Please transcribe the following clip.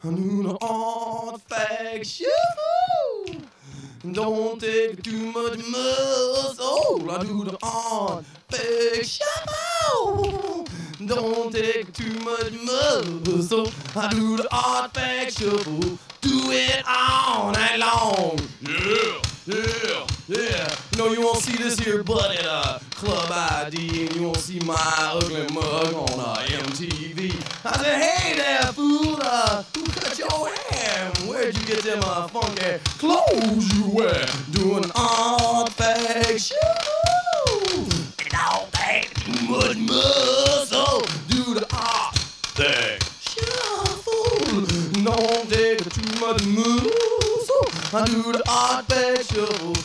I do the artifaction. Don't take too much muscle. I do the artifaction. Don't take too much muscle. I do the artifaction. Do it all night long. Yeah, yeah, yeah. No, you won't see this here butt at Club ID, and you won't see my ugly mug on MTV. I said, hey there, fool, who cut your hair? Where'd you get them funky clothes you wear? Doing artifaction. Don't take too much muscle. Do the artifaction. Don't take too much muscle. I do the artifaction.